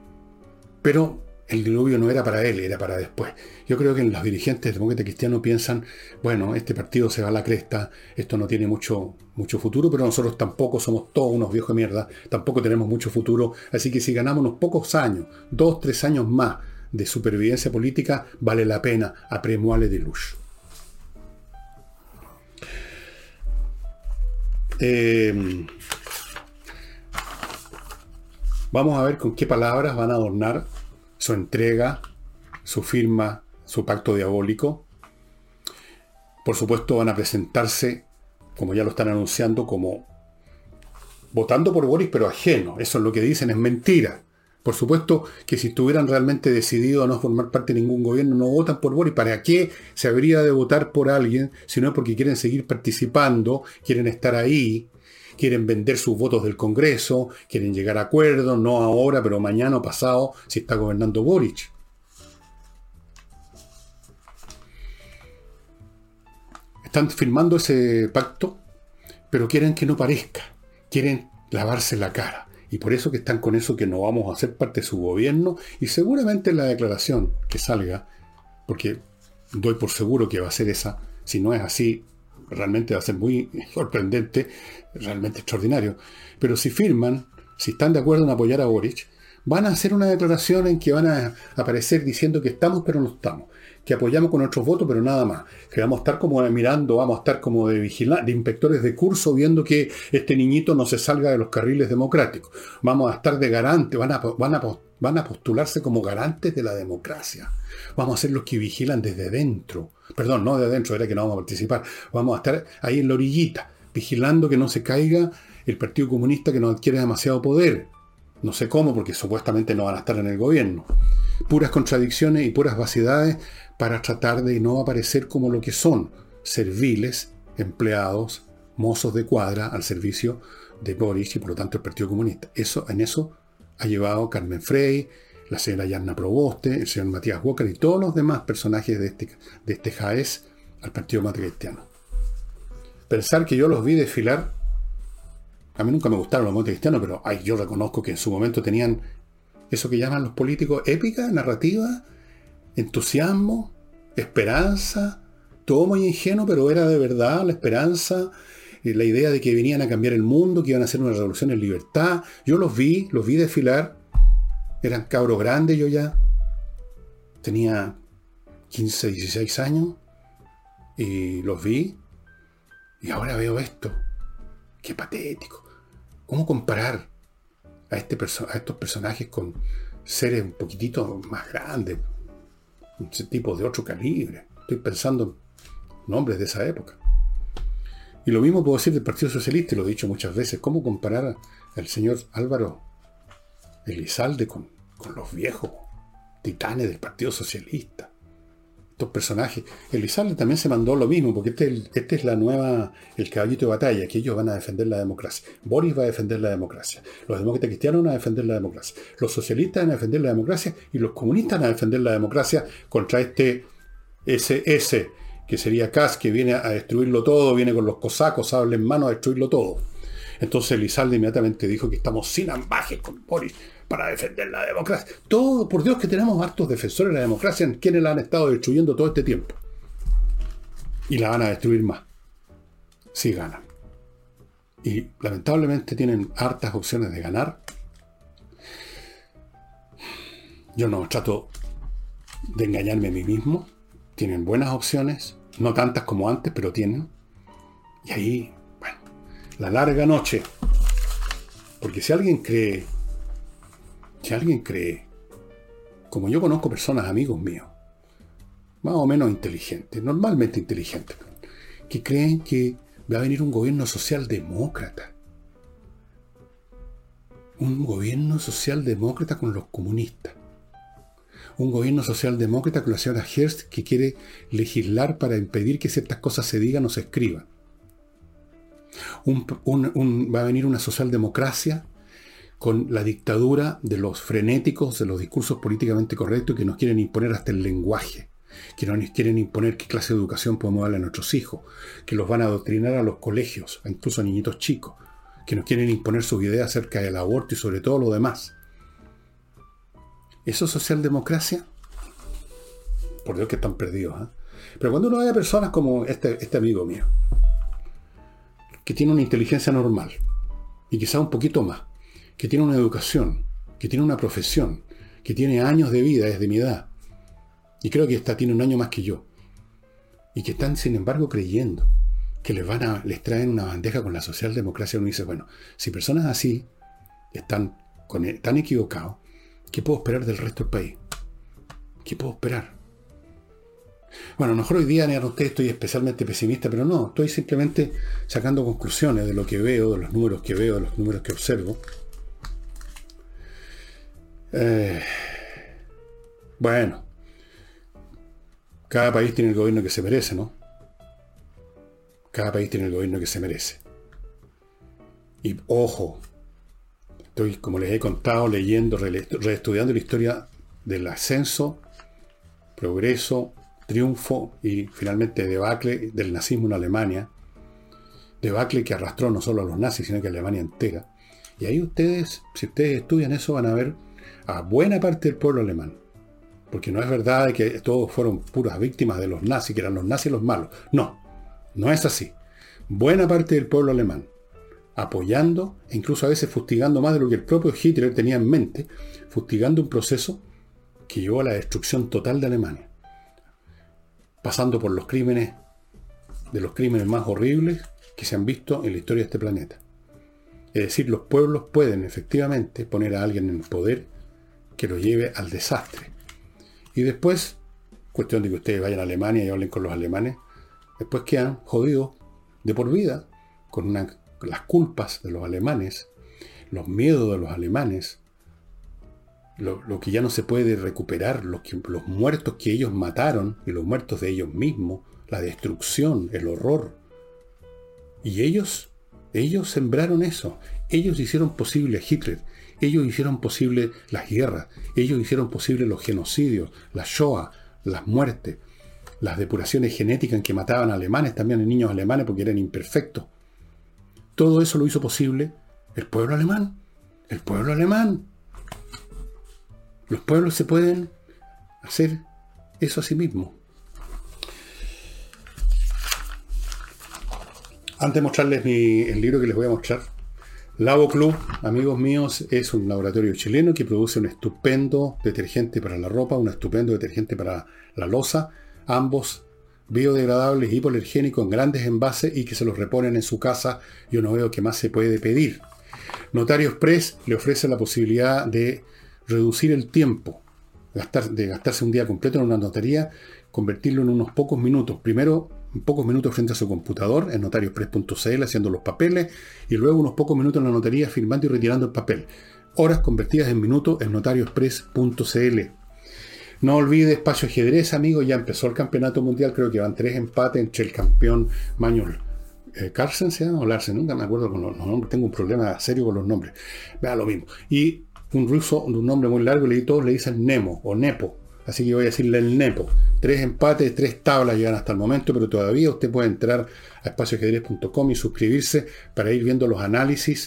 Pero el diluvio no era para él, era para después. Yo creo que los dirigentes demócratas cristianos piensan, bueno, este partido se va a la cresta, esto no tiene mucho, mucho futuro, pero nosotros tampoco somos todos unos viejos de mierda, tampoco tenemos mucho futuro, así que si ganamos unos pocos años, dos, tres años más de supervivencia política, vale la pena, après moi le déluge. Eh, vamos a ver con qué palabras van a adornar su entrega, su firma, su pacto diabólico. Por supuesto van a presentarse, como ya lo están anunciando, como votando por Boris, pero ajeno. Eso es lo que dicen, es mentira. Por supuesto que si estuvieran realmente decididos a no formar parte de ningún gobierno, no votan por Boris. ¿Para qué se habría de votar por alguien si no es porque quieren seguir participando, quieren estar ahí, quieren vender sus votos del Congreso, quieren llegar a acuerdos, no ahora, pero mañana o pasado, si está gobernando Boric? Están firmando ese pacto, pero quieren que no parezca, quieren lavarse la cara. Y por eso que están con eso, que no vamos a ser parte de su gobierno, y seguramente la declaración que salga, porque doy por seguro que va a ser esa, si no es así, realmente va a ser muy sorprendente, realmente extraordinario. Pero si firman, si están de acuerdo en apoyar a Boric, van a hacer una declaración en que van a aparecer diciendo que estamos pero no estamos, que apoyamos con nuestros votos pero nada más, que vamos a estar como mirando, vamos a estar como de vigilantes, de inspectores de curso, viendo que este niñito no se salga de los carriles democráticos. Vamos a estar de garantes, van a, van a, van a postularse como garantes de la democracia. Vamos a ser los que vigilan desde dentro. Perdón, no de adentro, era que no vamos a participar. Vamos a estar ahí en la orillita, vigilando que no se caiga el Partido Comunista, que no adquiere demasiado poder. No sé cómo, porque supuestamente no van a estar en el gobierno. Puras contradicciones y puras vaciedades para tratar de no aparecer como lo que son, serviles, empleados, mozos de cuadra al servicio de Boris y por lo tanto el Partido Comunista. Eso, en eso ha llevado Carmen Frey, la señora Yanna Proboste, el señor Matías Walker y todos los demás personajes de este, de este Jaez al Partido Demócrata Cristiano. Pensar que yo los vi desfilar, a mí nunca me gustaron los demócratas cristianos, pero ay, yo reconozco que en su momento tenían eso que llaman los políticos épica, narrativa, entusiasmo, esperanza, todo muy ingenuo, pero era de verdad la esperanza, la idea de que venían a cambiar el mundo, que iban a hacer una revolución en libertad. Yo los vi, los vi desfilar, eran cabros grandes, yo ya tenía quince, dieciséis años, y los vi, y ahora veo esto. Qué patético. ¿Cómo comparar a, este perso- a estos personajes con seres un poquitito más grandes, tipos de otro calibre? Estoy pensando en nombres de esa época. Y lo mismo puedo decir del Partido Socialista, y lo he dicho muchas veces. ¿Cómo comparar al señor Álvaro Elizalde con, con los viejos titanes del Partido Socialista? Estos personajes. Elizalde también se mandó lo mismo, porque este, este es la nueva, el caballito de batalla, que ellos van a defender la democracia. Boris va a defender la democracia. Los demócratas cristianos van a defender la democracia. Los socialistas van a defender la democracia y los comunistas van a defender la democracia contra este ese ese que sería Kass, que viene a destruirlo todo, viene con los cosacos, sable en mano a destruirlo todo. Entonces Elizalde inmediatamente dijo que estamos sin ambajes con Boris para defender la democracia. Todo, por Dios que tenemos hartos defensores de la democracia, en quienes la han estado destruyendo todo este tiempo. Y la van a destruir más. Si ganan. Y lamentablemente tienen hartas opciones de ganar. Yo no trato de engañarme a mí mismo. Tienen buenas opciones. No tantas como antes, pero tienen. Y ahí, bueno, la larga noche. Porque si alguien cree Si alguien cree, como yo conozco personas, amigos míos, más o menos inteligentes, normalmente inteligentes, que creen que va a venir un gobierno socialdemócrata. Un gobierno socialdemócrata con los comunistas. Un gobierno socialdemócrata con la señora Hearst, que quiere legislar para impedir que ciertas cosas se digan o se escriban. Un, un, un, va a venir una socialdemocracia con la dictadura de los frenéticos, de los discursos políticamente correctos que nos quieren imponer hasta el lenguaje, que nos quieren imponer qué clase de educación podemos darle a nuestros hijos, que los van a adoctrinar a los colegios, incluso a niñitos chicos, que nos quieren imponer sus ideas acerca del aborto y sobre todo lo demás. ¿Eso es socialdemocracia? Por Dios que están perdidos, ¿eh? Pero cuando uno ve a personas como este, este amigo mío, que tiene una inteligencia normal, y quizá un poquito más, que tiene una educación, que tiene una profesión, que tiene años de vida desde mi edad, y creo que esta tiene un año más que yo, y que están sin embargo creyendo que les van a, les traen una bandeja con la socialdemocracia, uno dice, bueno, si personas así están con, tan equivocados, ¿qué puedo esperar del resto del país? ¿Qué puedo esperar? Bueno, a lo mejor hoy día, ni usted, estoy especialmente pesimista, pero no, estoy simplemente sacando conclusiones de lo que veo, de los números que veo, de los números que observo. Eh, bueno, cada país tiene el gobierno que se merece, ¿no? Cada país tiene el gobierno que se merece. Y ojo, estoy, como les he contado, leyendo, reestudiando la historia del ascenso, progreso, triunfo y finalmente debacle del nazismo en Alemania. Debacle que arrastró no solo a los nazis, sino que a Alemania entera. Y ahí ustedes, si ustedes estudian eso, van a ver a buena parte del pueblo alemán. Porque no es verdad que todos fueron puras víctimas de los nazis, que eran los nazis los malos. No, no es así. Buena parte del pueblo alemán, apoyando e incluso a veces fustigando más de lo que el propio Hitler tenía en mente, fustigando un proceso que llevó a la destrucción total de Alemania, pasando por los crímenes, de los crímenes más horribles que se han visto en la historia de este planeta. Es decir, los pueblos pueden efectivamente poner a alguien en el poder que lo lleve al desastre. Y después, cuestión de que ustedes vayan a Alemania y hablen con los alemanes, después quedan jodidos de por vida con una, las culpas de los alemanes, los miedos de los alemanes, lo, lo que ya no se puede recuperar, los, que, los muertos que ellos mataron y los muertos de ellos mismos, la destrucción, el horror. Y ellos, ellos sembraron eso. Ellos hicieron posible a Hitler. Ellos hicieron posible las guerras. Ellos hicieron posible los genocidios, la Shoah, las muertes, las depuraciones genéticas en que mataban a alemanes, también a niños alemanes porque eran imperfectos. Todo eso lo hizo posible el pueblo alemán. El pueblo alemán. Los pueblos se pueden hacer eso a sí mismos. Antes de mostrarles mi, el libro que les voy a mostrar, Lavo Club, amigos míos, es un laboratorio chileno que produce un estupendo detergente para la ropa, un estupendo detergente para la loza, ambos biodegradables, hipoalergénicos, en grandes envases y que se los reponen en su casa. Yo no veo qué más se puede pedir. Notario Express le ofrece la posibilidad de reducir el tiempo, gastar, de gastarse un día completo en una notaría, convertirlo en unos pocos minutos. Primero, en pocos minutos frente a su computador, en notario express punto c l, haciendo los papeles, y luego unos pocos minutos en la notaría, firmando y retirando el papel. Horas convertidas en minutos en notario express punto c l. No olvide Espacio Ajedrez, amigos, ya empezó el campeonato mundial, creo que van tres empates entre el campeón Manuel eh, Carlsen, ¿se llama? O Larsen, nunca me acuerdo con los, los nombres, tengo un problema serio con los nombres. Vea lo mismo. Y un ruso de un nombre muy largo, y todos le dicen Nemo o Nepo. Así que voy a decirle el Nepo. Tres empates, tres tablas llegan hasta el momento, pero todavía usted puede entrar a espacio ajedrez punto com y suscribirse para ir viendo los análisis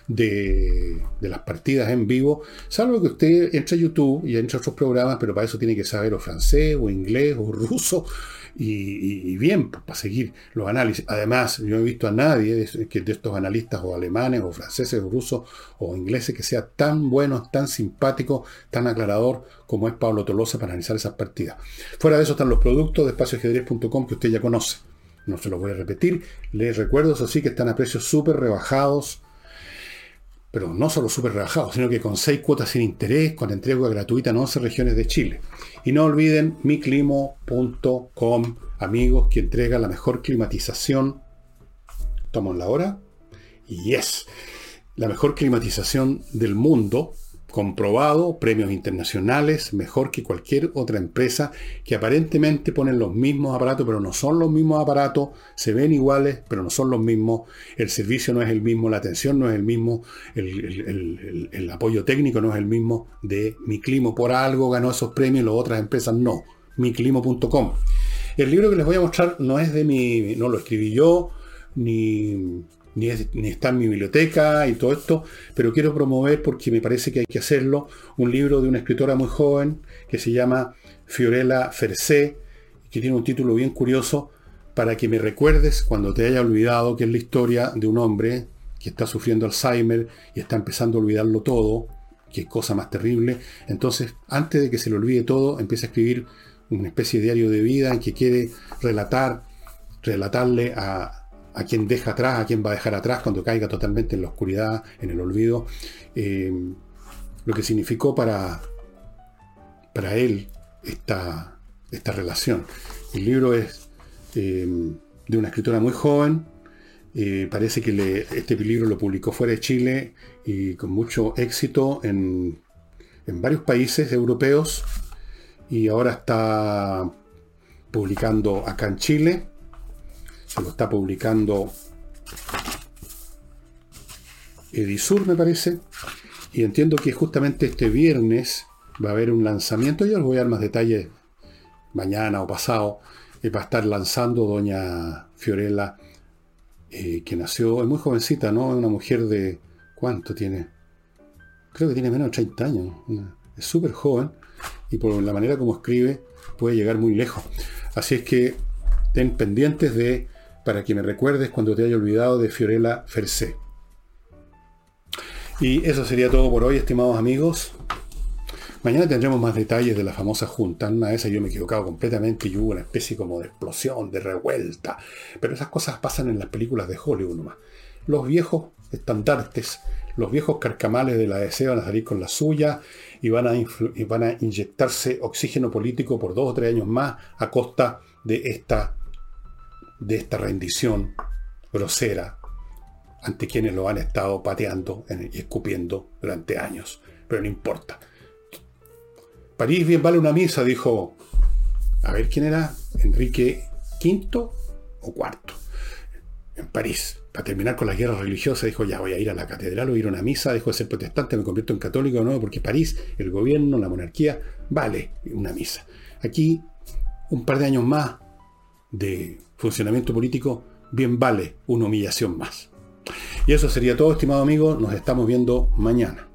de, de las partidas en vivo. Salvo que usted entre a YouTube y entre a otros programas, pero para eso tiene que saber o francés, o inglés, o ruso. Y, y, y bien, pues, para seguir los análisis. Además, yo no he visto a nadie de, que de estos analistas o alemanes, o franceses, o rusos, o ingleses, que sea tan bueno, tan simpático, tan aclarador como es Pablo Tolosa para analizar esas partidas. Fuera de eso están los productos de espacio ajedrez punto com que usted ya conoce. No se los voy a repetir. Les recuerdo, eso sí, que están a precios súper rebajados. Pero no solo súper rebajados, sino que con seis cuotas sin interés, con entrega gratuita en once regiones de Chile. Y no olviden mi climo punto com, amigos, que entrega la mejor climatización. Toman la hora. Y yes, la mejor climatización del mundo, comprobado, premios internacionales, mejor que cualquier otra empresa, que aparentemente ponen los mismos aparatos, pero no son los mismos aparatos, se ven iguales, pero no son los mismos, el servicio no es el mismo, la atención no es el mismo, el, el, el, el apoyo técnico no es el mismo de Mi Climo. Por algo ganó esos premios, las otras empresas no. mi climo punto com. El libro que les voy a mostrar no es de mi, no lo escribí yo, ni... Ni, es, ni está en mi biblioteca y todo esto, pero quiero promover, porque me parece que hay que hacerlo, un libro de una escritora muy joven que se llama Fiorella Fercé, que tiene un título bien curioso, para que me recuerdes cuando te haya olvidado, que es la historia de un hombre que está sufriendo Alzheimer y está empezando a olvidarlo todo, que cosa más terrible. Entonces, antes de que se le olvide todo, empieza a escribir una especie de diario de vida en que quiere relatar, relatarle a a quien deja atrás, a quien va a dejar atrás cuando caiga totalmente en la oscuridad, en el olvido, eh, lo que significó para, para él esta, esta relación. El libro es eh, de una escritora muy joven. Eh, parece que le, este libro lo publicó fuera de Chile y con mucho éxito en, en varios países europeos, y ahora está publicando acá en Chile. Se lo está publicando Edisur, me parece, y entiendo que justamente este viernes va a haber un lanzamiento. Yo les voy a dar más detalles mañana o pasado. Eh, va a estar lanzando doña Fiorella, eh, que nació, es muy jovencita, ¿no? Una mujer de, ¿cuánto tiene? Creo que tiene menos de treinta años. Una, es súper joven, y por la manera como escribe puede llegar muy lejos. Así es que ten pendientes de, para que me recuerdes cuando te haya olvidado, de Fiorella Fercé. Y eso sería todo por hoy, estimados amigos. Mañana tendremos más detalles de la famosa junta. Una de esas yo me he equivocado completamente y hubo una especie como de explosión, de revuelta. Pero esas cosas pasan en las películas de Hollywood nomás. Los viejos estandartes, los viejos carcamales de la D C van a salir con la suya y van a, y van a inyectarse oxígeno político por dos o tres años más a costa de esta, de esta rendición grosera ante quienes lo han estado pateando y escupiendo durante años. Pero no importa. París bien vale una misa, dijo, a ver quién era, Enrique quinto o cuarto, en París. Para terminar con las guerras religiosas, dijo, ya voy a ir a la catedral, voy a ir a una misa, dejo de ser protestante, me convierto en católico de nuevo, porque París, el gobierno, la monarquía, vale una misa. Aquí, un par de años más de funcionamiento político, bien vale una humillación más. Y eso sería todo, estimado amigo, nos estamos viendo mañana.